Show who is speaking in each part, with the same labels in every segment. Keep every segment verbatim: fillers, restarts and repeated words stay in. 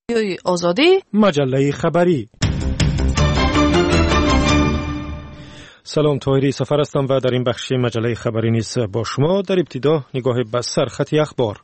Speaker 1: آزادی
Speaker 2: مجله خبری. سلام، طاهری سفر هستم و در این بخش مجله خبری نیز با شما. در ابتدا نگاه به سرخط اخبار.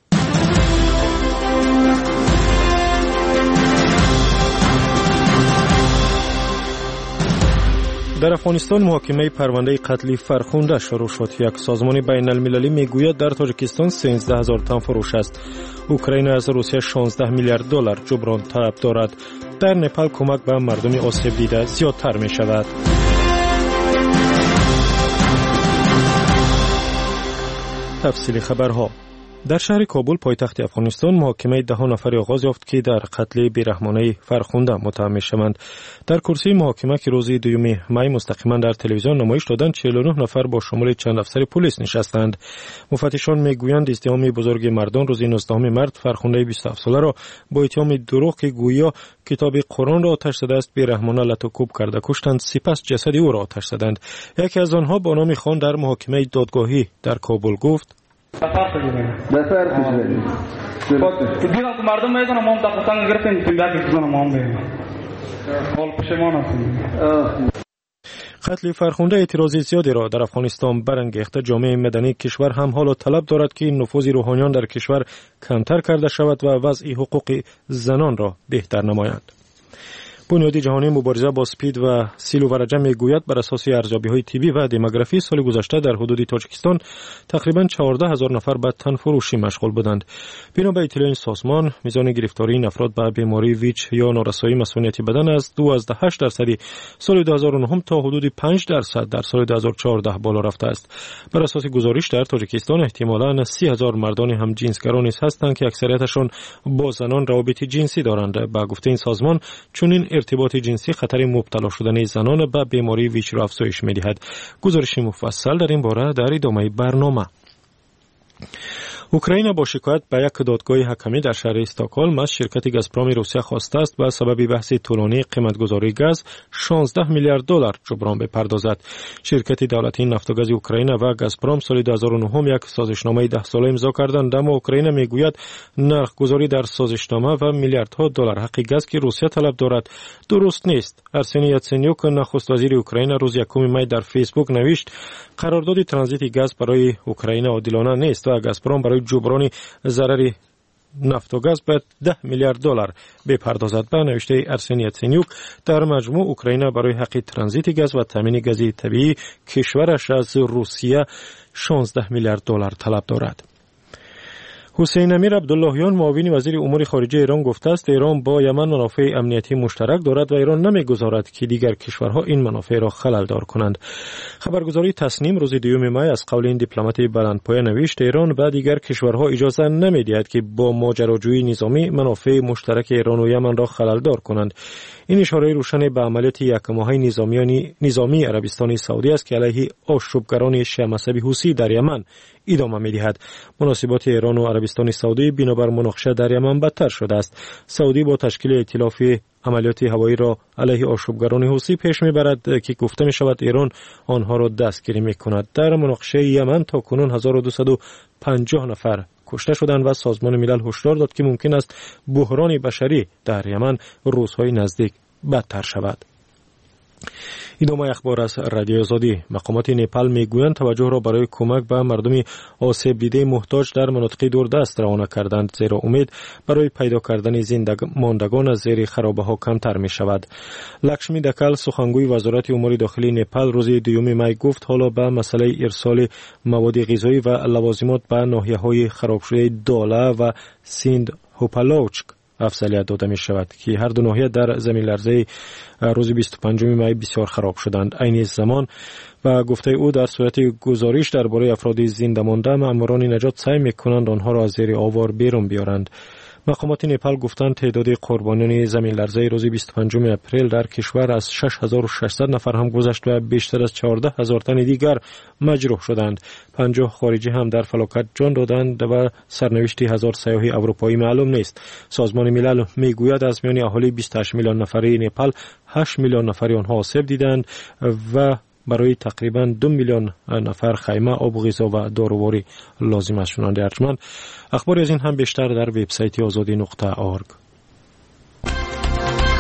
Speaker 2: در افغانستان محاکمه پرونده قتل فرخنده شروع شد. یک سازمان بین المللی میگوید در تاجیکستان سیزده هزار تن فروش است. اوکراین از روسیه شانزده میلیارد دلار جبران طلب دارد. در نپال کمک به مردم آسیب دیده زیادتر می شود. تفصیل خبرها. در شهر کابل پایتخت افغانستان محاکمه ده نفر آغاز یافت که در قتل بیرحمانه فرخنده متهم شوند. در کرسی محاکمه که روز دوم می مستقیما در تلویزیون نمایش دادند، چهل و نه نفر با شمول چند افسر پلیس نشستند. مفتشان میگویند ازدحام بزرگ مردان روز نوزدهم مارس فرخنده بیست و هفت ساله را با اتهام دروغ که گویا کتاب قرآن را آتش زده است بیرحمانه لطوکوب کرده کشتند، سپس جسد او را آتش زدند. یکی از آنها با نام خان در محاکمه دادگاهی در کابل گفت:
Speaker 3: دفعه کشیدیم. دیگه که مردم میدونن ما هم دقیقاً گرفتیم تیم‌دار که ما هم بیم. حال پشیمان هستیم.
Speaker 2: قتل فرخنده اعتراضی زیادی را در افغانستان برانگیخته. جامعه مدنی کشور هم حالا طلب دارد که نفوذ روحانیان در کشور کمتر کرده شود و وضع حقوق زنان را بهتر نمایند. بنیاد جهانی مبارزه با اسپید و سیل و ورجه میگوید بر اساس ارزیابی‌های طبی و دموگرافی سال گذشته در حدود تاجیکستان تقریباً چهارده هزار نفر به تن فروشی مشغول بودند. بنا به اطلاع این سازمان میزان گرفتاری این افراد به بیماری ویچ یا نارسایی مسئولیت بدن از دوازده و هشت درصدی سال دو هزار و نه تا حدود پنج درصد در سال دو هزار و چهارده بالا رفته است. بر اساس گزارش در تاجیکستان احتمالاً سی هزار مردان هم جنسگرا نیز هستند که اکثریتشان با زنان روابط جنسی دارند. با گفته این سازمان چنین ارتباط جنسی خطر مبتلا شدن زنان به بیماری ویچ را افزایش می‌دهد. گزارش مفصل در این باره در ادامه برنامه. اوکراین با شکایت به یک دادگاه حکمی در شهر استکهلم از شرکت گازپروم روسیه خواسته است به سبب بحث طولانی قیمتگذاری گاز شانزده میلیارد دلار جبران بپردازد. شرکت دولتی نفت و گاز اوکراین و گازپروم سال دو هزار و نه یک سازشنامه ده ساله امضا کردند، اما اوکراین میگوید نرخ گذاری در سازشنامه و میلیاردها دلار حق گاز که روسیه طلب دارد درست نیست. ارسنی یاتسنیوک نخست وزیر اوکراین روز یکم می در فیسبوک نوشت قرارداد ترانزیت گاز برای اوکراین عادلانه نیست و گازپروم برای جبران ضرر نفت و گاز باید ده میلیارد دلار بپردازد. به نوشته ارسنی یاتسنیوک در مجموع اوکراین برای حق ترانزیت گاز و تامین گاز طبیعی کشورش از روسیه شانزده میلیارد دلار طلب دارد. حسین امیر عبداللهیان معاون وزیر امور خارجه ایران گفته است ایران با یمن منافع امنیتی مشترک دارد و ایران نمیگذارد که دیگر کشورها این منافع را خلل دار کنند. خبرگزاری تسنیم روز دوم می از قول این دیپلمات بلندپایه نوشت ایران به دیگر کشورها اجازه نمیدهد که با ماجراجویی نظامی منافع مشترک ایران و یمن را خلل دار کنند. این اشاره روشن به عملیات یک ماهه نظامی نظامی عربستان سعودی است که علیه آشوبگران شیعه مذهبی حوثی در یمن ادامه می‌دهد. مناسبات ایران و عربستان سعودی بنابر مناقشه در یمن بدتر شده است. سعودی با تشکیل ائتلاف عملیات هوایی را علیه آشوبگران حوثی پیش می‌برد که گفته می‌شود ایران آنها را دستگیری می‌کند. در مناقشه یمن تا کنون هزار و دویست و پنجاه نفر کشته شدند و سازمان ملل هشدار داد که ممکن است بحران بشری در یمن روزهای نزدیک بدتر شود. ادامه اخبار از رادیو آزادی. مقامات نپال میگویند توجه را برای کمک به مردم آسیب دیده محتاج در مناطق دوردست روانه کردند، زیرا امید برای پیدا کردن زنده ماندگان از زیر خرابه ها کمتر می شود. لکشمی دکل سخنگوی وزارت امور داخلی نپال روز دوم می گفت حالا به مسئله ارسال مواد غذایی و لوازمات به ناحیه های خراب شده داله و سیند هوپالوچک افضلیت داده می شود که هر دو ناحیه در زمین لرزه روز بیست و پنجم می بسیار خراب شدند. عین زمان و گفته او در صورت گزارش درباره افراد زنده مانده ماموران نجات سعی می کنند آنها را از زیر آوار بیرون بیارند. مقامات نپال گفتند تعداد قربانیان زمین لرزه روز بیست و پنجم اپریل در کشور از شش هزار و ششصد نفر هم گذشت و بیشتر از چهارده هزار تن دیگر مجروح شدند. پنجاه خارجی هم در فلاکت جان دادند و سرنوشت هزار سیاح اروپایی معلوم نیست. سازمان ملل میگوید از میان اهالی بیست و هشت میلیون نفری نپال هشت میلیون نفری آنها آسیب دیدند و برای تقریبا دو میلیون نفر خیمه، آب و غذا و داروواری لازم است. شنونده ارجمند، اخباری از این هم بیشتر در وبسایت آزادی نقطه اورگ.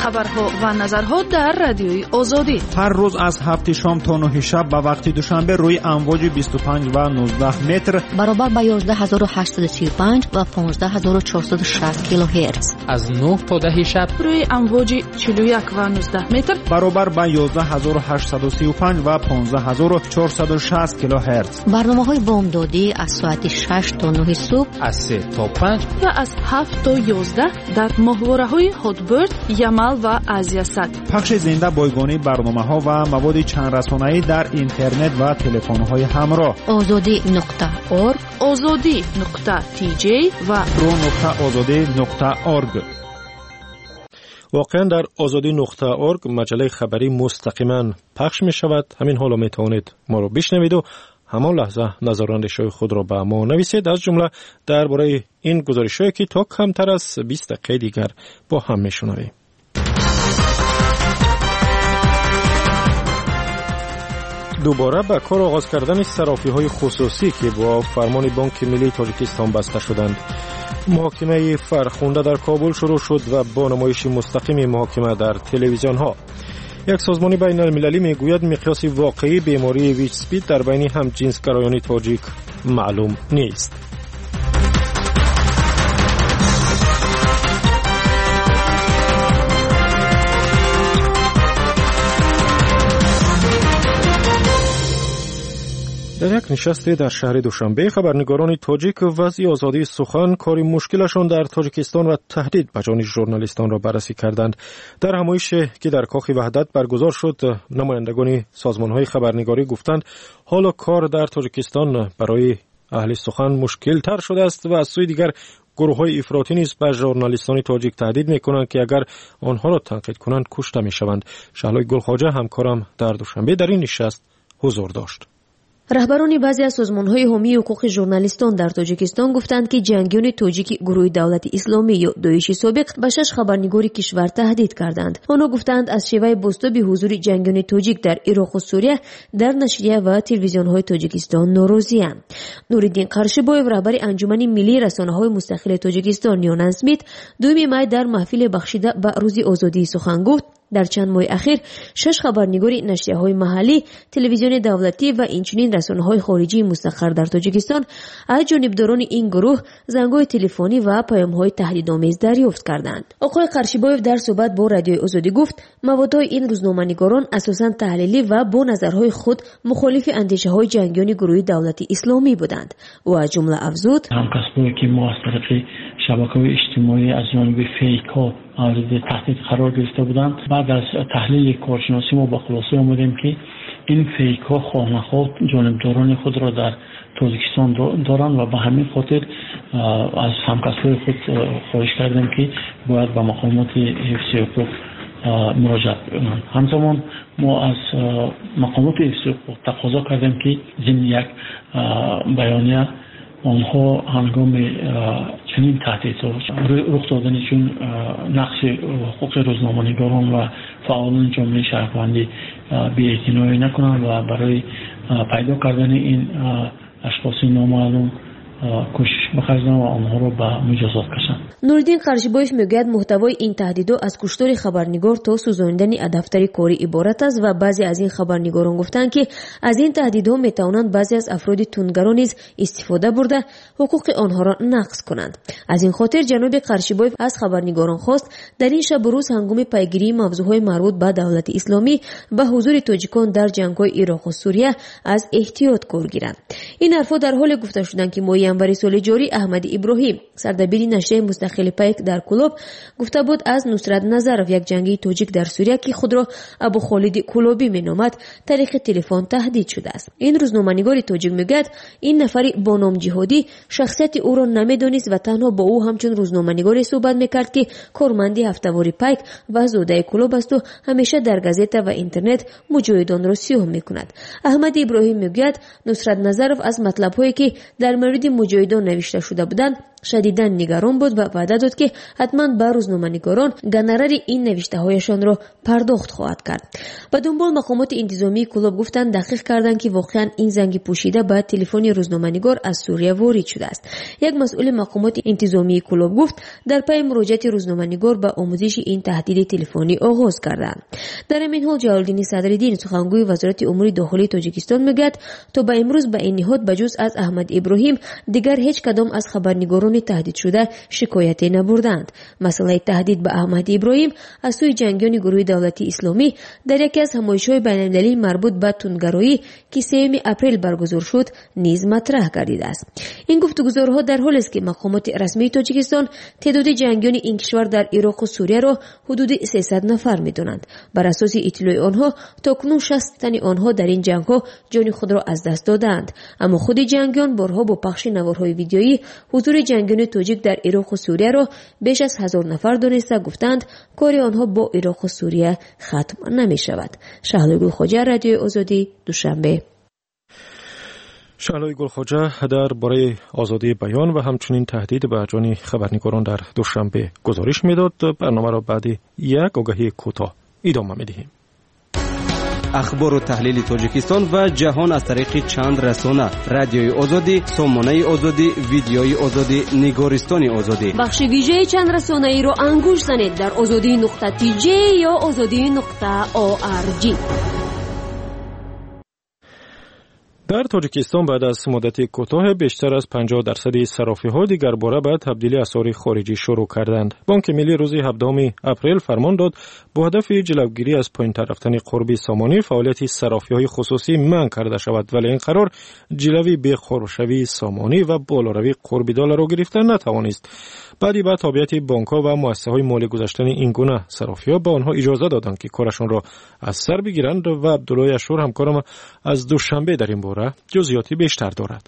Speaker 1: خبرها و نظرها در رادیوی آزادی.
Speaker 4: هر روز از هفت شام تا نه شب به وقت دوشنبه روی امواج بیست و پنج و نوزده متر
Speaker 5: برابر با یازده هزار و هشتصد و سی و پنج و پانزده هزار و چهارصد و شصت کیلوهرتز.
Speaker 6: از نه تا ده شب
Speaker 1: روی امواج چهل و یک و نوزده متر
Speaker 4: برابر با یازده هزار و هشتصد و سی و پنج و پانزده هزار و چهارصد و شصت کیلوهرتز.
Speaker 5: برنامه‌های بامدادی از ساعت شش تا نه صبح،
Speaker 6: از سه تا پنج
Speaker 1: و از هفت تا یازده در ماهواره‌های هاتبرد، یمل و آزیاسات.
Speaker 4: پخش زنده بایگانی برنامه‌ها و مواد چند رسانه‌ای در اینترنت و تلفن‌های همراه.
Speaker 5: آزادی نقطه اورگ،
Speaker 1: آزادی نقطه تی جی و
Speaker 4: پرو نقطه آزادی نقطه اورگ.
Speaker 2: واقعا در آزادی نقطه اورگ مجله خبری مستقیما پخش می شود. همین حالا می توانید ما رو بشنوید و همان لحظه نظراندیش‌های خود را به ما نویسید، از جمله درباره این گزارش‌هایی که تا کمتر از بیست دقیقه دیگر با هم می‌شنویم. دوباره به کار آغاز کردن صرافی‌های خصوصی که با فرمان بانک ملی تاجیکستان بسته شدند. محاکمه فرخنده در کابل شروع شد و با نمایش مستقیم محاکمه در تلویزیون‌ها. یک سازمان بین المللی میگوید مقیاس واقعی بیماری ویچ اسپید در بین هم جنسگرایان تاجیک معلوم نیست. در یک نشست در شهر دوشنبه خبرنگاران تاجیک وضع آزادی سخن، کار مشکلشان در تاجیکستان و تهدید به جان ژورنالیستان را بررسی کردند. در همایشی که در کاخ وحدت برگزار شد، نمایندگان سازمان‌های خبرنگاری گفتند حالا کار در تاجیکستان برای اهل سخن مشکل تر شده است و از سوی دیگر گروه‌های افراطی نیز به ژورنالیستان تاجیک تهدید می‌کنند که اگر آنها را تنقید کنند کشته می‌شوند. شهلای گلخواجه همکارم در دوشنبه در این نشست حضور داشت.
Speaker 7: رهبران بعضی از سازمان‌های حامی حقوق ژورنالیستان در تاجیکستان گفتند که جنگیان تاجیک گروه دولت اسلامی یا داعش سابق به شش خبرنگار کشور تهدید کردند. آنها گفتند از شیوه بازتاب حضور جنگیان تاجیک در عراق و سوریه در نشریه و تلویزیون‌های تاجیکستان ناراضی‌اند. نوردین قرشبایف، رهبر انجمن ملی رسانه‌های مستقل تاجیکستان یونان اسمیت، دوم مای در محفل بخشیده به روز آزادی سخن گفت در چند ماه اخیر شش خبرنگار نشریه‌های محلی، تلویزیون دولتی و اینچنین رسانه‌های خارجی مستقر در تاجیکستان از جانبداران این گروه زنگ‌های تلفنی و پیام‌های تهدیدآمیز دریافت کردند. آقای قرشبایف در صحبت با رادیوی آزادی گفت موادهای این روزنامه‌نگاران اساساً تحلیلی و با نظرهای خود مخالف اندیشه‌های جنگیان گروه دولت اسلامی بودند و از جمله افزود
Speaker 8: همکسبی که ما از طریق شبکه‌های اجتماعی از جانب فیک‌ها مورد تهدید قرار گرفته بودند. بعد از تحلیل کارشناسی ما با خلاصه آمدیم که این فیک ها خواه نخواه جانبداران خود را در تاجیکستان دارند و به همین خاطر از همکسبای خود خواهش کردیم که باید به مقامات حفظ حقوق مراجعه کنند. همزمان ما از مقامات حفظ حقوق تقاضا کردیم که ضمن یک بیانیه آنها هنگام چنین تهدیدها رخ دادن چون نقص حقوق روزنامه‌نگاران و فعالان جامعه شهروندی بی‌اعتنایی نکنند و برای پیدا کردن این اشخاص نامعلوم کوشش بکنند و آنها را به مجازات کشند.
Speaker 7: نوردین قرشبایف میگوید محتوای این تهدیدها از کشتار خبرنگار تا سوزاندن دفتر کاری عبارت است و بعضی از این خبرنگاران گفتند که از این تهدیدها میتوانند بعضی از افراد تندگرا نیز استفاده برده حقوق آنها را نقض کنند. از این خاطر جناب قرشبایف از خبرنگاران خواست در این شب و روز هنگام پیگیری موضوعهای مربوط به دولت اسلامی و حضور تاجیکان در جنگ‌های عراق و سوریه از احتیاط کار گیرند. این حرفا در حال گفته شدند که ماه ینوری سال جاری احمد ابراهیم، سردبیر نشریه مستقل پیک در کلوب، گفته بود از نصرت نظرов، یک جنگی تاجیک در سوریه که خود را ابو خالد کلوبی مینامد، طریق تلفن تهدید شده است. این روزنامه‌نگار تاجیک میگوید این نفری با نام جهادی شخصیت او را نمیدانست و تنها با او همچون روزنامه‌نگاری صحبت میکرد که کارمندی هفته‌واری پیک و زوده کلوب است و همیشه در گازیتا و اینترنت مجاهدان را سیاه میکند. احمد ابراهیم میگوید نصرت نظرов از مطلب‌هایی که در مورد مجاهدان نوشته شده بودند شدیداً نگران بود و وعده داد که حتما به روزنامه‌نگاران گنرر این نوشته‌هایشان را پرداخت خواهد کرد. به دنبال مقامات انتظامی کلوب گفتند دقیق کردند که واقعاً این زنگ پوشیده به تلفن روزنامه‌نگار از سوریه وارد شده است. یک مسئول مقامات انتظامی کلوب گفت در پی مراجعه روزنامه‌نگار به آموزش این تهدید تلفنی آغاز کردند. در این حال جلال‌الدین صدرالدین سخنگوی وزارت امور داخلی تاجیکستان میگوید تا به امروز به این نهاد بجز از احمد ابراهیم دیگر هیچ کدام از خبرنگاران تهدید شده شکایتی نبردند. مسئله تهدید به احمد ابراهیم از سوی جنگیان گروه دولتی اسلامی در یکی از همایش‌های بین‌المللی مربوط به تندگرایی که سوم اپریل برگزار شد نیز مطرح گردیده است. این گفتگوها در حالی است که مقامات رسمی تاجیکستان تعداد جنگیان این کشور در عراق و سوریه را حدود سیصد نفر می‌دانند. بر اساس اطلاع آنها تاکنون شصت تن آنها در این جنگ‌ها جان خود را از دست دادند، اما خود جنگیان بارها با پخش نوارهای ویدیویی حضور جنگیان تاجیک در عراق و سوریه را بیش از هزار نفر دانسته گفتند کار آنها با عراق و سوریه ختم نمی‌شود. شهلا گلخواجه، رادیو آزادی، دوشنبه.
Speaker 2: شهلا گلخواجه درباره آزادی بیان و همچنین تهدید به جان خبرنگاران در دوشنبه گزارش میداد. برنامه را بعد یک آگهی کوتاه ادامه می‌دهیم.
Speaker 9: اخبار و تحلیل تاجیکستان و جهان از طریق چند رسانه: رادیوی آزادی، سامانه آزادی، ویدیوی آزادی، نگارستان آزادی.
Speaker 7: بخش ویژه چند رسانه ای را انگوش زنید در آزادی نقطه تی جی یا آزادی نقطه او آر جی.
Speaker 2: در تاجیکستان بعد از مدت کوتاه بیشتر از پنجاه درصد صرافی‌ها دیگر باره به تبدیل اسعار خارجی شروع کردند. بانک ملی روز هفدهم اپریل فرمان داد با هدف جلوگیری از پایین‌تر رفتن قرب سامانی فعالیت صرافی‌های خصوصی منع کرده شود، ولی این قرار جلوی به خورشوی سامانی و بالاروی قرب دلار را گرفتن نتوانست. بعدی به تابعیت بانک‌ها و مؤسسه‌های مالی گذاشتن این گونه صرافی‌ها به آنها اجازه دادند که کارشان را از سر بگیرند و عبدالله اشور همکارم از دوشنبه در این باره جزئیاتی بیشتر دارد.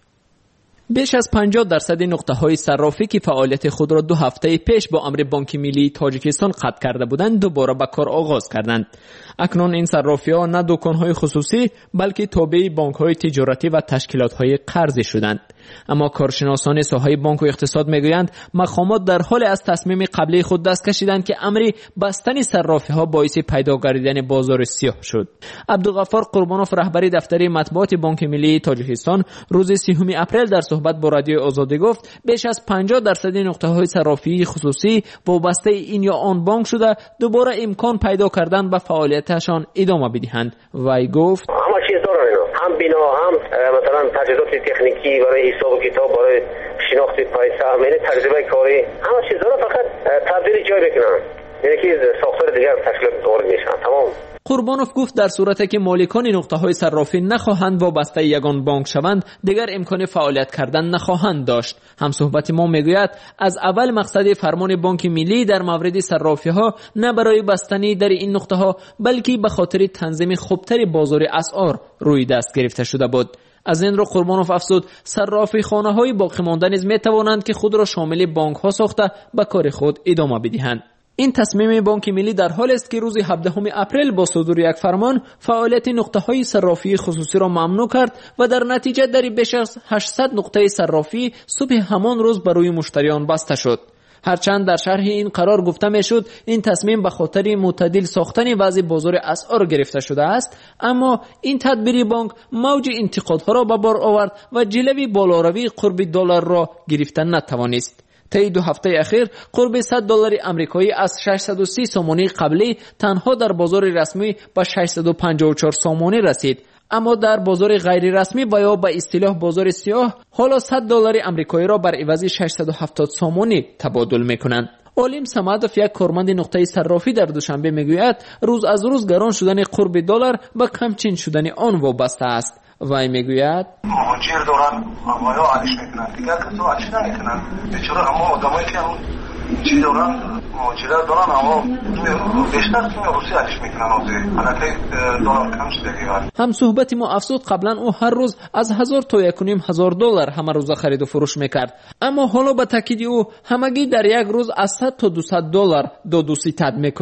Speaker 6: بیش از پنجاه درصد نقطه‌های صرافی که فعالیت خود را دو هفته پیش با امر بانک ملی تاجیکستان قطع کرده بودند دوباره به کار آغاز کردند. اکنون این صرافی‌ها نه دکان‌های خصوصی بلکه تابع بانک‌های تجارتی و تشکیلات‌های قرضی شدند. اما کارشناسان ساحه بانک و اقتصاد میگویند مقامات در حال از تصمیم قبلی خود دست کشیدند که امر بستن صرافی‌ها باعث پیدا گردیدن بازار سیاه شد. عبدالغفار قربانوف رهبر دفتر مطبوعات بانک ملی تاجیکستان روز سیوم اپریل در صحبت با رادیو آزادی گفت بیش از پنجاه درصد نقطه‌های صرافی خصوصی وابسته این یا آن بانک شده دوباره امکان پیدا کردن به فعالیتشان ادامه بدهند. وی گفت
Speaker 10: همه چیز دارن اینا، هم بنا هم مثلا تجهیزات تکنیکی برای حساب و کتاب، برای شناخت پیسه، یعنی تجربه کاری، همه چیز دارن، فقط تبدیل جای بکنن، یعنی که ساختار دیگر تشکیلات وارد میشن. تمام.
Speaker 6: قربانوف گفت در صورتی که مالکان نقطه‌های صرافی نخواهند وابسته یگان بانک شوند دیگر امکان فعالیت کردن نخواهند داشت. هم صحبت ما میگوید از اول مقصد فرمان بانک ملی در مورد صرافی‌ها نه برای بستنی در این نقطه‌ها بلکه به خاطر تنظیم خوبتر بازار اسعار روی دست گرفته شده بود. از این رو قربانوف افزود صرافی خانه‌های باقی مانده نیز می‌توانند که خود را شامل بانک‌ها ساخته به کار خود ادامه بدهند. این تصمیم بانک ملی در حال است که روز هفدهم اپریل با صدور یک فرمان فعالیت نقطه‌های صرافی خصوصی را ممنوع کرد و در نتیجه در بیش از هشتصد نقطه صرافی صبح همان روز بر روی مشتریان بسته شد. هرچند در شرح این قرار گفته میشد این تصمیم به خاطر معتدل ساختن وضع بازار اسعار گرفته شده است، اما این تدبیر بانک موج انتقادها را به بار آورد و جلوی بالاروی قرب دلار را گرفتن نتوانست. طی دو هفته اخیر قرب صد دلار آمریکایی از ششصد و سی سامانی قبلی تنها در بازار رسمی به ششصد و پنجاه و چهار سامانی رسید، اما در بازار غیر رسمی و یا به اصطلاح بازار سیاه حالا صد دلار آمریکایی را بر عوض ششصد و هفتاد سامانی تبادل میکنند. علیم سمدوف یک کارمند نقطه صرافی در دوشنبه میگوید روز از روز گران شدن قرب دلار به کمچین شدن آن وابسته است. وی میگوید
Speaker 11: مهاجر دارن و یا علیش میکنن، دیگر کسا علیش نمیکنن. بیچاره اما آدمایی که همون چی دارن مهاجرت دارن اما بیشتر توی روسی علیش میکنن. حالتی دلار کم شده.
Speaker 6: هم صحبت ما افزود قبلا او هر روز از هزار تا یک و نیم هزار دلار همه روزه خرید و فروش میکرد، اما حالا به تاکید او همگی در یک روز از صد تا دویست دلار داد و ستد میکند.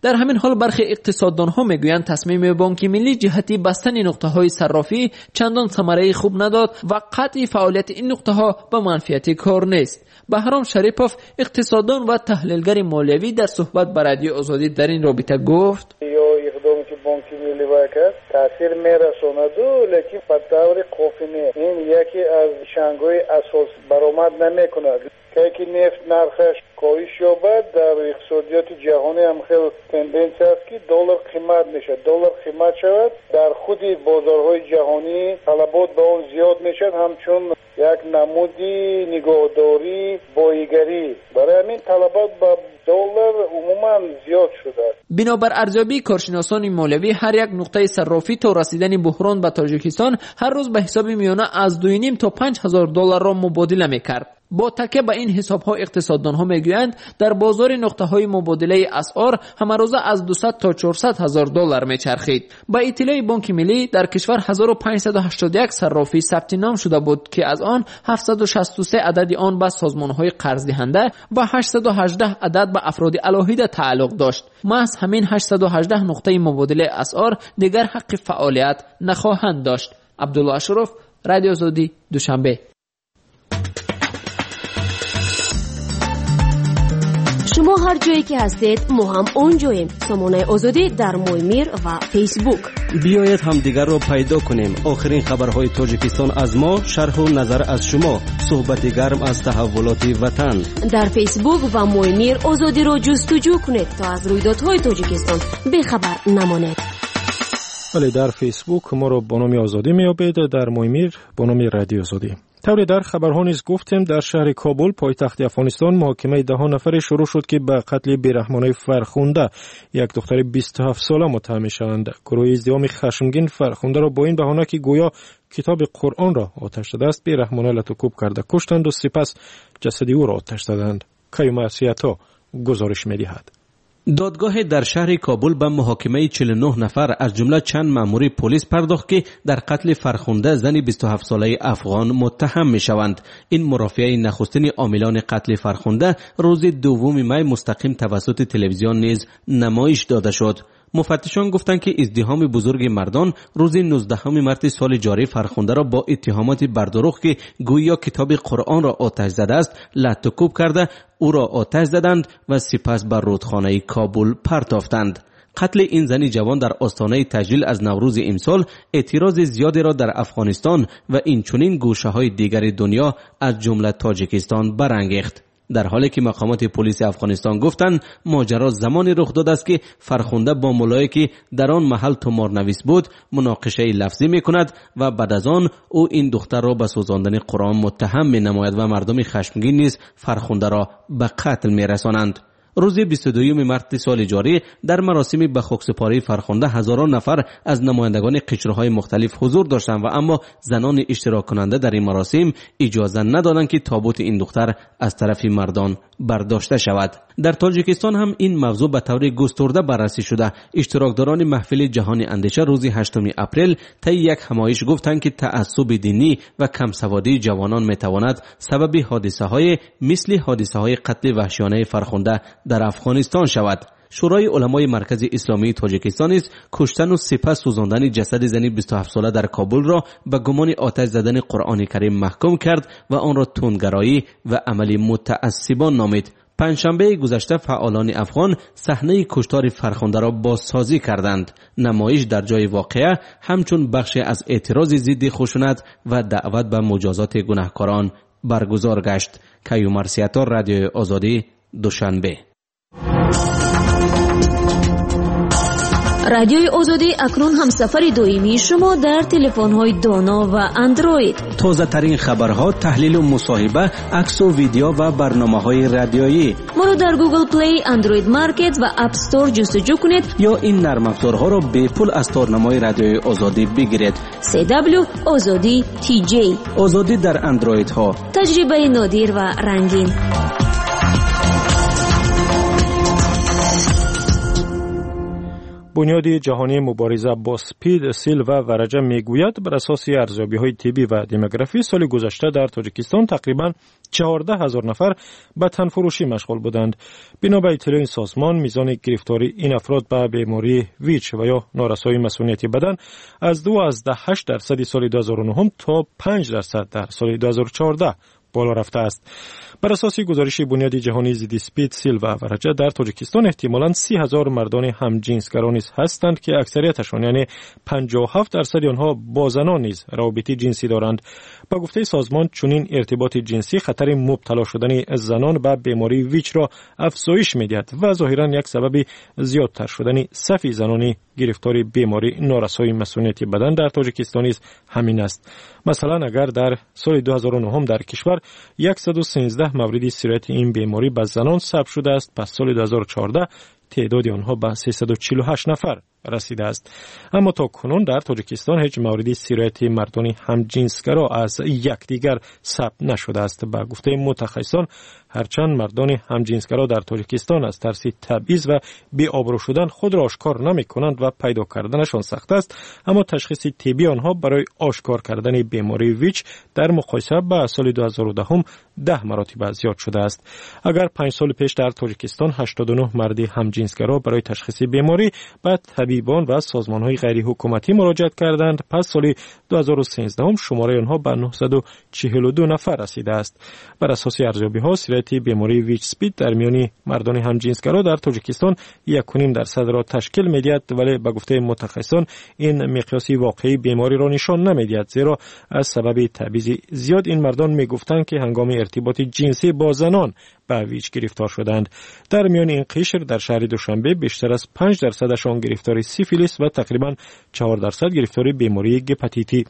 Speaker 6: در همین حال برخی اقتصاددانها میگویند تصمیم بانک ملی جهتی بستن نقطه‌های صرافی چندان ثمره خوب نداد و قطع فعالیت این نقطه‌ها به منفعت کار نیست. بهرام شریپوف اقتصاددان و تحلیلگر مالیوی در صحبت با رادیو آزادی در این رابطه گفت:
Speaker 12: اقدامی که بانک ملی کرد تاثیر میرساند لیکن به طور کافی نیست. این یکی از شنگای اساس برآمد نمیکند که نفت نرخش کاهش یابد. در اقتصادیات جهانی هم خیلی تندنس است که دلار قیمت میشه. دلار قیمت شود در خود بازارهای جهانی طلبات به اون زیاد میشد، همچون یک نمودی نگاهداری بایگری. برای همین طلبات به دلار عموما زیاد شده.
Speaker 6: بنابر ارزیابی کارشناسان مالیوی هر یک نقطه صرافی تا رسیدن بحران به تاجیکستان هر روز به حساب میانه از دو و نیم تا پنج هزار دلار را مبادله میکرد. با تکیه به این حساب‌ها اقتصاددان‌ها میگویند در بازار نقطه‌های مبادله اسعار همه روزه از دویست تا چهارصد هزار دلار میچرخید. با اطلاع بانک ملی در کشور هزار و پانصد و هشتاد و یک صرافی ثبت نام شده بود که از آن هفتصد و شصت و سه عدد آن به سازمان‌های قرض دهنده و هشتصد و هجده عدد به افراد علاهیده تعلق داشت. محض همین هشتصد و هجده نقطه مبادله اسعار دیگر حق فعالیت نخواهند داشت. عبدالله اشرف، رادیو آزادی، دوشنبه.
Speaker 7: شما هر جایی که هستید ما هم اونجاییم. سامانه آزادی در مویمیر و فیسبوک.
Speaker 9: بیایید همدیگر رو پیدا کنیم. آخرین خبرهای تاجیکستان از ما، شرح و نظر از شما، صحبت گرم از تحولات وطن.
Speaker 7: در فیسبوک و مویمیر آزادی رو جستجو کنید تا از رویدادهای تاجیکستان بیخبر نمانید.
Speaker 2: ولی در فیسبوک ما رو با نام آزادی میابید، در مویمیر با نام رادیو آزادی. طوری در خبرها نیز گفتیم در شهر کابل پایتخت افغانستان محاکمه ده نفر شروع شد که به قتل بیرحمانه فرخنده یک دختر بیست و هفت ساله متهم شدند. گروه ازدحام خشمگین فرخنده را با این بهانه که گویا کتاب قرآن را آتش زده است بیرحمانه لطوکوب کرده کشتند و سپس جسد او را آتش زدند. کیوم ارسیتا گزارش می‌دهد.
Speaker 9: دادگاه در شهر کابل به محاکمه چهل و نه نفر از جمله چند مأمور پلیس پرداخت که در قتل فرخنده زن بیست و هفت ساله افغان متهم می شوند. این مرافعه نخستین عاملان قتل فرخنده روز دوم می مستقیم توسط تلویزیون نیز نمایش داده شد. مفتشان گفتند که ازدحام بزرگ مردان روز نوزدهم مارس سال جاری فرخنده را با اتهامات بردروغ که گویا کتاب قرآن را آتش زده است لطوکوب کرده او را آتش زدند و سپس بر رودخانه کابل پرتافتند. قتل این زن جوان در آستانه تجلیل از نوروز امسال اعتراض زیادی را در افغانستان و اینچنین گوشه‌های دیگر دنیا از جمله تاجیکستان برانگیخت. در حالی که مقامات پلیس افغانستان گفتند ماجرا زمانی رخ داده است که فرخنده با ملایی که در آن محل تومارنویس بود مناقشه لفظی میکند و بعد از آن او این دختر را به سوزاندن قرآن متهم می نماید و مردم خشمگین نیز فرخنده را به قتل می رسانند. روز بیست و دوم مارس سال جاری در مراسم به خاکسپاری فرخنده هزاران نفر از نمایندگان قشرهای مختلف حضور داشتند و اما زنان اشتراک کننده در این مراسم اجازه ندادند که تابوت این دختر از طرف مردان برداشته شود. در تاجیکستان هم این موضوع به طور گسترده بررسی شده. اشتراکداران محفل جهانی اندیشه روز هشتم اپریل طی یک همایش گفتند که تعصب دینی و کمسوادی جوانان میتواند سبب حادثه های مثل حادثه های قتل وحشیانه فرخنده در افغانستان شود. شورای علمای مرکز اسلامی تاجیکستان نیز کشتن و سپس سوزاندن جسد زنی بیست و هفت ساله در کابل را به گمان آتش زدن قرآن کریم محکوم کرد و آن را تندگرایی و عملی متعصبان نامید. پنجشنبه گذشته فعالان افغان صحنه کشتار فرخنده را بازسازی کردند. نمایش در جای واقعه همچون بخشی از اعتراض ضد خشونت و دعوت به مجازات گناهکاران برگزار گشت. کیوم ارسیتا، رادیو آزادی، دوشنبه.
Speaker 7: رادیوی آزادی اکنون هم سفر دویمی شما در تلفن‌های دانا و اندروید.
Speaker 9: تازه ترین خبرها، تحلیل و مصاحبه، عکس و ویدیو و برنامه‌های رادیویی.
Speaker 7: ما رو در گوگل پلی، اندروید مارکت و اپ استور جستجو کنید
Speaker 9: یا این نرم افزارها را به پول از تارنمای رادیوی آزادی بگیرید.
Speaker 7: سی دبلیو آزادی تی جی.
Speaker 9: آزادی در اندروید ها.
Speaker 7: تجربه نادر و رنگین.
Speaker 2: بنیاد جهانی مبارزه با سپید، سیل و ورجه میگوید بر اساس ارزیابی‌های طبی و دموگرافی سال گذشته در تاجیکستان تقریباً چهارده هزار نفر به تنفروشی مشغول بودند. بنا به اطلاع این سازمان میزان گرفتاری این افراد به بیماری ویچ و یا نارسایی مسئولیت بدن از دو از ده هشت درصد سال دو هزار و نه تا پنج درصد در سال دو هزار و چهارده بالا رفته است. بر اساس گزارش بنیاد جهانی ضد اسپید، سیل و ورجه در تاجیکستان احتمالاً سی هزار مردان همجنسگرا نیز هستند که اکثریتشان یعنی پنجاه و هفت درصد آنها با زنان نیز روابط جنسی دارند. با گفته سازمان چنین ارتباط جنسی خطر مبتلا شدن زنان به بیماری ویچ را افزایش می‌دهد و ظاهراً یک سبب زیادتر شدن صف زنان گرفتار بیماری نارسایی مسئولیت بدن در تاجیکستان همین است. مثلا اگر در سال دو هزار و نه در کشور صد و سیزده مورد سیرت این بیماری به زنان ثبت شده است، پس سال دو هزار و چهارده تعداد آنها به سیصد و چهل و هشت نفر رسیده است. اما تا کنون در تاجیکستان هیچ موردی سیرت مردان همجنسگرا از یکدیگر ثبت نشده است. با گفته متخصصان هرچند مردان همجنسگرا در تاجیکستان از ترس تبعیض و بی‌آبرو شدن خود را آشکار نمی‌کنند و پیدا کردنشان سخت است، اما تشخیص طبی آنها برای آشکار کردن بیماری ویچ در مقایسه با سال دو هزار و ده هم ده مراتب زیاد شده است. اگر پنج سال پیش در تاجیکستان هشتاد و نه مرد همجنسگرا برای تشخیص بیماری به طبیبان و سازمان‌های غیر حکومتی مراجعت کردند، پس سال دو هزار و سیزده هم شماره آنها به نهصد و چهل و دو نفر رسیده است. بر اساس ارزیابی‌ها سیرت بیماری ویچ سپید در میان مردان همجنسگرا در تاجیکستان یک و نیم درصد را تشکیل می‌دهد، ولی به گفته متخصصان این مقیاس واقعی بیماری را نشان نمی‌دهد، زیرا از سبب تبعیض زیاد این مردان می‌گفتند که هنگام ارتباط جنسی با زنان به ویچ گرفتار شدند. در میان این قشر در شهر دوشنبه بیشتر از پنج درصدشان گرفتاری سیفیلیس و تقریباً چهار درصد گرفتاری بیماری هپاتیت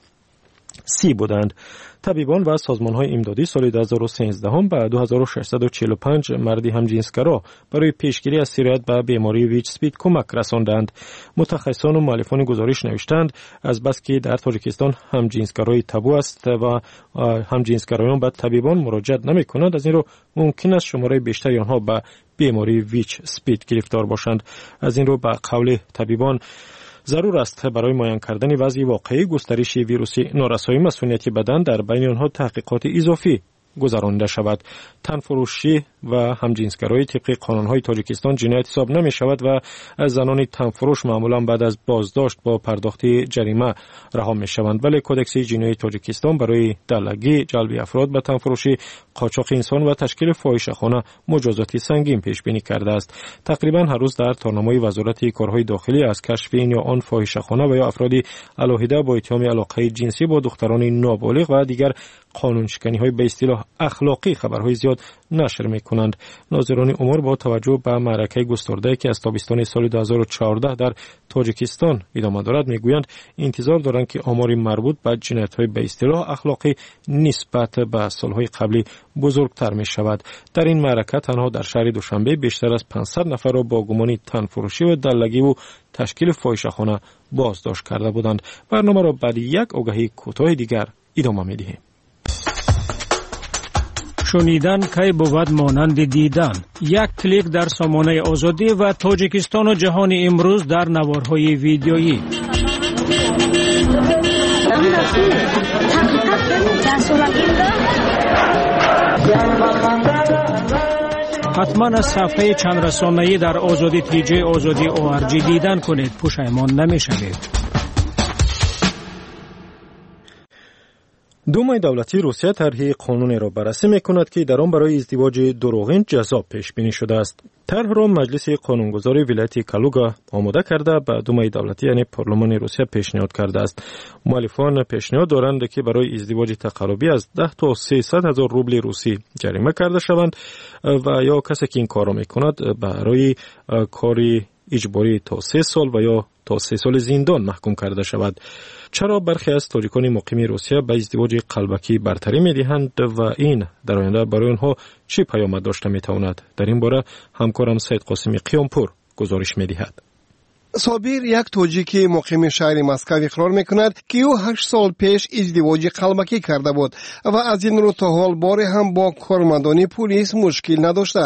Speaker 2: سی بودند. طبیبان و سازمان‌های امدادی سال دو هزار و سیزده هم به دو هزار و ششصد و چهل و پنج مردی همجنسگرا برای پیشگیری از سیرت به بیماری ویچ سپید کمک رساندند. متخصصان و مؤلفان گزارش نوشتند از بس که در تاجیکستان همجنسگرایی تابو است و همجنسگرایان به طبیبان مراجعت نمی‌کنند، از این رو ممکن است شماره بیشتری آنها به بیماری ویچ سپید گرفتار باشند. از این رو به قول طبیبان ضرور است برای معاین کردن وضع واقعی گسترش ویروس نارسایی مسئولیت بدن در بین آنها تحقیقات اضافی گذرانده شود. تنفروشی و همجنسگرایی طبق قانون‌های تاجیکستان جنایت حساب نمی شود و از زنان تنفروش معمولا بعد از بازداشت با پرداخت جریمه رها می شوند، ولی کدکس جنایی تاجیکستان برای دلگی، جلب افراد به تنفروشی، قاچاق انسان و تشکیل فاحشه‌خانه مجازاتی سنگین پیش بینی کرده است. تقریبا هر روز در تارنامه وزارت کارهای داخلی از کشف این یا آن فاحشه‌خانه و یا افرادی علاهیده با اتهام علاقه جنسی با دختران نابالغ و دیگر قانون شکنی‌های به اصطلاح اخلاقی خبرهای زیاد نشر می‌کنند. ناظران امور با توجه به معرکه گسترده که از تابستان سال دو هزار و چهارده در تاجیکستان ادامه دارد می‌گویند انتظار دارند که آمار مربوط به جنایت‌های به اصطلاح اخلاقی نسبت به سال‌های قبلی بزرگتر می‌شود. در این معرکه تنها در شهر دوشنبه بیشتر از پانصد نفر را با گمان تنفروشی و دلگی و تشکیل فاحشه‌خانه بازداشت کرده بودند. برنامه را بعد یک آگهی کوتاه دیگر ادامه می‌دهیم.
Speaker 13: شنیدن کی بود مانند دیدن. یک کلیک در سامانه آزادی و تاجیکستان و جهان امروز در نوارهای ویدیویی. حتما از صفحه چند رسانه‌ای در آزادی تیجی آزادی او آر جی دیدن کنید، پشیمان نمی‌شوید.
Speaker 2: دومای دولتی روسیه طرح قانونی را بررسی می‌کند که در آن برای ازدواج دروغین جزا پیش بینی شده است. طرح را مجلس قانونگذار ولایت کالوگا آماده کرده به دومای دولتی یعنی پارلمان روسیه پیشنهاد کرده است. مؤلفان پیشنهاد دارند که برای ازدواج تقلبی از ده تا سیصد هزار روبل روسی جریمه کرده شوند و یا کسی که این کار را می‌کند برای کاری اجباری تا سه سال و یا تا سه سال زندان محکوم کرده شود. چرا برخی از تاجیکان مقیم روسیه به ازدواج قلبکی برتری می‌دهند و این در آینده برای آنها چه پیامد داشته می‌تواند؟ در این باره همکارم سید قاسمی قیامپور گزارش می‌دهد.
Speaker 14: صابر یک تاجیکی مقیم شهر مسکو اقرار می‌کند که او هشت سال پیش ازدواج قلبکی کرده بود و از این رو تا حال باری هم با کارمندان پلیس مشکل نداشته است.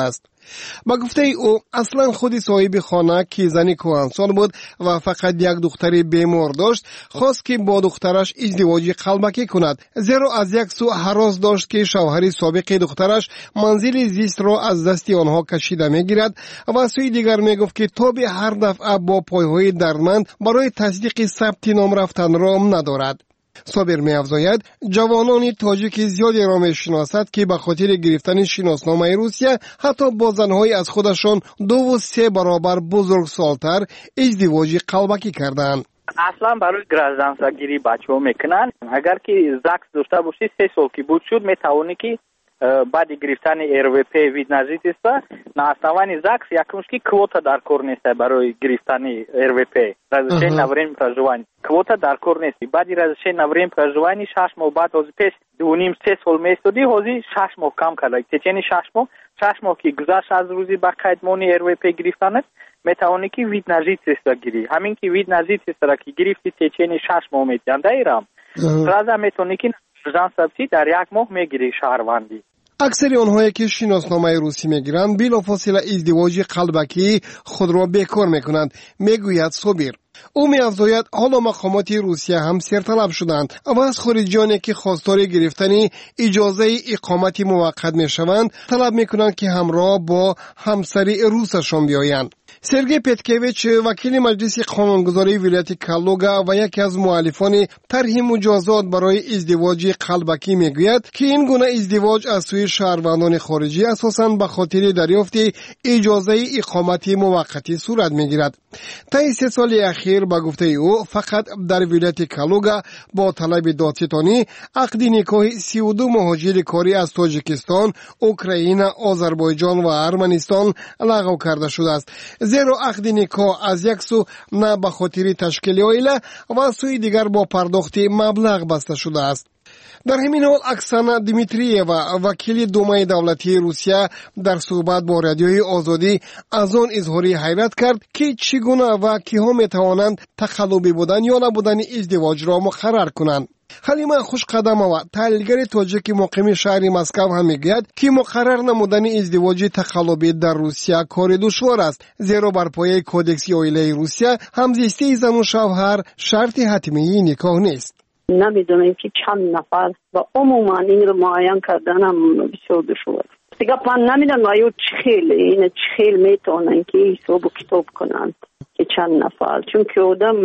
Speaker 14: با گفته او اصلا خودی صاحب خانه که زنی کهنسال بود و فقط یک دختری بیمار داشت خواست که با دخترش ازدواج قلبکی کند، زیرا از یک سو هراس داشت که شوهر سابق دخترش منزل زیست را از دست آنها کشیده میگیرد و سوی دیگر میگفت که تا به هر دفعه با پایهای دردمند برای تصدیق ثبت نام رفتن را ندارد. صابر می افزاید جوانان تاجیک زیادی را می شناسد که به خاطر گرفتن شناسنامه روسیه حتی با زنهای از خودشان دو و سه برابر بزرگ سالتر ازدواج قلبکی کردند.
Speaker 15: اصلا برای گرازدانسگیری بچه ها میکنن. اگر که زکس داشته باشی سه سال که بود شد میتوانی که بعد گرفتن ار وی پی وید نزدیک است на основании زکس якмушки квота дар кор нест барои гирифтани эр ви пи разрешение на время проживания. Квота дар кор нест. Баъди разрешение на время проживания шаш моҳ баъд ҳозир пеш ду ним се сол меистоди, ҳозир шаш моҳ кам карда. Течени шаш моҳ шаш моҳ ки гузашт аз рӯзи ба қайдмони эр ви пи гирифтанат метавони ки вид на жительство гирӣ. Ҳамин ки вид на жительство ки гирифти течени шаш моҳ метияндаирам сразу метавони ки гражданство дар як моҳ мегирӣ шаҳрвандӣ.
Speaker 14: اکثر آنهایی که شناسنامه روسی میگیرند بلافاصله ازدواج قلبکی خود را بیکار میکنند، میگوید صابر. او می‌افزاید حالا مقامات روسیه هم سرطلب شدند و از خارجیانی که خواستار گرفتن اجازه اقامت موقت میشوند طلب میکنند که همراه با همسری روسشان بیایند. سرگئی پتکویچ وکیل مجلس قانونگذاری ولایت کالوگا و یکی از مؤلفان طرح مجازات برای ازدواج قلبکی میگوید که این گونه ازدواج از سوی شهروندان خارجی اساساً به خاطر دریافت اجازه اقامت موقتی صورت میگیرد. طی سه سال اخیر با گفته او فقط در ولایت کالوگا با طلب دادستانی عقد نکاح سی و دو مهاجر کاری از تاجیکستان، اوکراین، آذربایجان و ارمنستان لغو کرده شده است. زیرا عقد نکاح از یک سو نه به خاطر تشکیل عائله و سوی دیگر با پرداخت مبلغ بسته شده است. در همین حال اکسانا دیمیترییوا وکیل دومای دولتی روسیه در صحبت با رادیوی آزادی از آن اظهاری حیرت کرد که چگونه و کیها میتوانند تقلبی بودن یا نبودن ازدواج را مقرر کنند. حلیمه خوشقدمова تحلیلگر تاجیک مقیم شهر مسکو هم میگوید که مقرر نمودن ازدواج تقلبی در روسیه کار دشوار است، زیرا بر پایه کودکس عائله روسیه همزیستی زن و شوهر شرط حتمی نکاح نیست.
Speaker 16: نمیدونیم که چند نفر و عموما این رو معین کردن هم بسیار دشوار. دیگه من نمیدونم آیا چخیل این چخیل میتونن که حساب و کتاب کنند که چند نفر، چون که آدم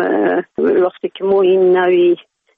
Speaker 16: وقتی که ما این نوی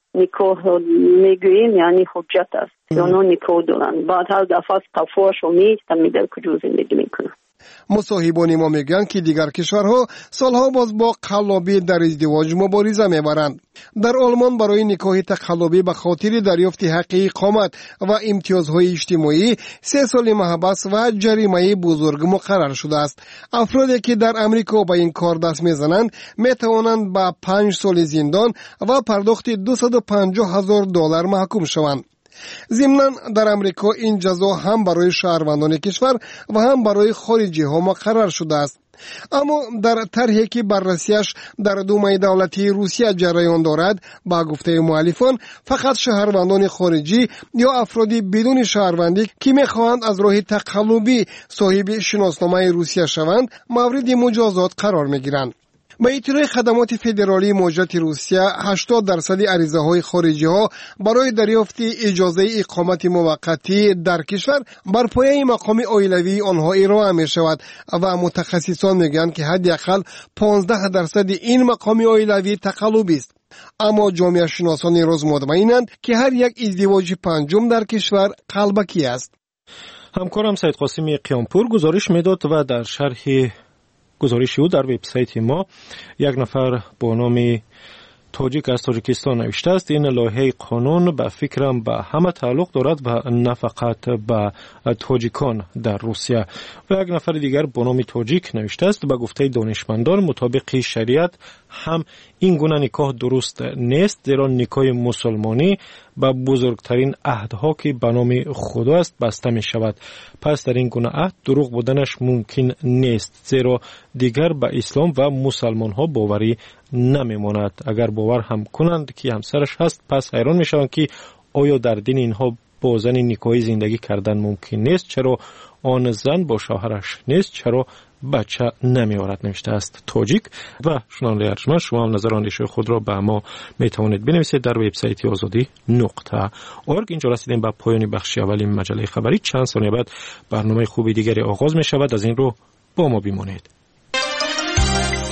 Speaker 16: نکاح میگوییم یعنی حجت است، اونا نکاح دارن، بعد هر دفعه قفاش و میستن میدن کجا زندگی میکنن.
Speaker 14: مصاحبان ما میگن که دیگر کشورها سالها باز با قلابی در ازدواج مبارزه میبرند. در آلمان برای نکاح تقلبی به خاطر دریافت حق اقامت و امتیازهای اجتماعی سه سال محبس و جریمه بزرگ مقرر شده است. افرادی که در امریکا به این کار دست میزنند میتوانند به پنج سال زندان و پرداخت دویست و پنجاه هزار دلار محکوم شوند. ضمناً در امریکا این جزا هم برای شهروندان کشور و هم برای خارجی ها مقرر شده است. اما در طرحی که بررسیش در دومای دولتی روسیه جریان دارد، با گفته مؤلفان فقط شهروندان خارجی یا افرادی بدون شهروندی که میخواهند از راه تقلبی صاحب شناسنامه روسیه شوند مورد مجازات قرار میگیرند. با اطلاع خدمات فدرالی موجودات روسیه هشتاد درصد عریضه های خارجی ها برای دریافت اجازه اقامت موقتی در کشور بر پایه مقام عائلوی آنها ارائه می شود و متخصصان میگن که حداقل پانزده درصد این مقام عائلوی تقلبی است. اما جامعه شناسان روز مطمئنند که هر یک ازدواج پنجم در کشور قلبکی است.
Speaker 2: همکارم سید قاسمی قیامپور گزارش میداد و در شرح گزارش او در وبسایت ما یک نفر با نام تاجیک از تاجیکستان نوشته است این لایحه قانون به فکرم به همه تعلق دارد و نه فقط به تاجیکان در روسیه. و یک نفر دیگر با نام تاجیک نوشته است به گفته دانشمندان مطابق شریعت هم این گونه نکاح درست نیست، زیرا نکاح مسلمانی با بزرگترین عهدها که به نام خدا است بسته می شود. پس در این گونه عهد دروغ بودنش ممکن نیست، زیرا دیگر به اسلام و مسلمان ها باوری نمی ماند. اگر باور هم کنند که همسرش هست پس حیران می شوند که آیا در دین اینها با زن نیکویی زندگی کردن ممکن نیست، چرا آن زن با شوهرش نیست، چرا بچه نمی آورد، نوشته است تاجیک. و شنونده ارجمند، شما هم نظر اندیشه خود را به ما می توانید بنویسید در وبسایت آزادی نقطه اورگ. اینجا رسیدیم به پایان بخش اول این مجله خبری. چند ثانیه بعد برنامه خوبی دیگری آغاز می شود، از این رو با ما بمانید.